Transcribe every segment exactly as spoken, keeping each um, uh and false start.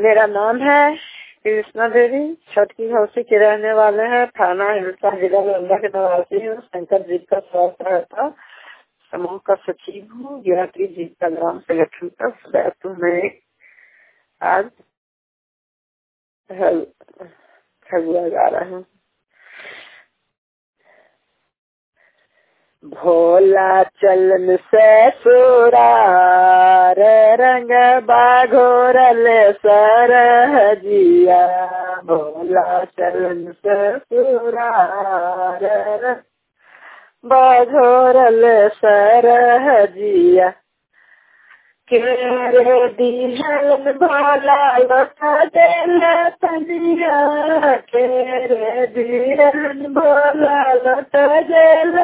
मेरा नाम है कृष्णा देवी, छठी हौसी के रहने वाले हैं। थाना हिलसा, जिला नालंदा के निवासी हूँ। शंकर जी का स्वास्थ्य रहता समूह का सचिव हूँ। गिरात्री जी का ग्राम संगठन का सदस्य हूँ। मैं आज खगुआ गा रहा हूँ। भोला चलन से सुरार रंग बाघोरल सरहजिया। भोला चलन से सुरार रंग बाघोरल सरहजिया। केरे दिहलन भोला लौटा देल तनिया। केरे दिहलन भोला लौटा देल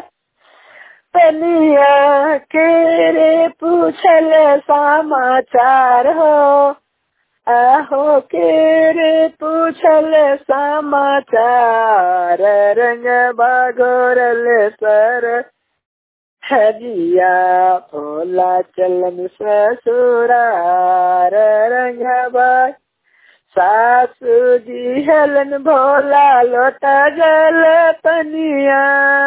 तनिया। केरे पूछल समाचार हो, आहो केरे पूछल समाचार। रंग बागोरल सर हजिया। भोला चलन ससुरार रंग बाग। सासू जी हलन भोला लौटा गल तनिया।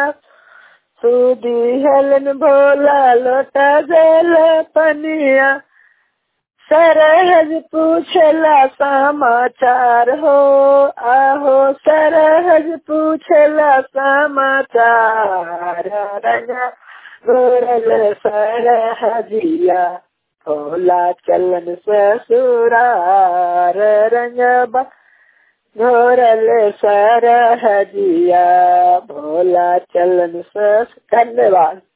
सुदी हलन भोला लौटा गल पनिया। सरहज पूछला समाचार हो, आहो सरहज पूछला समाचार। रंगा गोरल सरहजिया। भोला चलन ससुरार रंग घोरल सरहजिया। भोला चलन सस। धन्यवाद।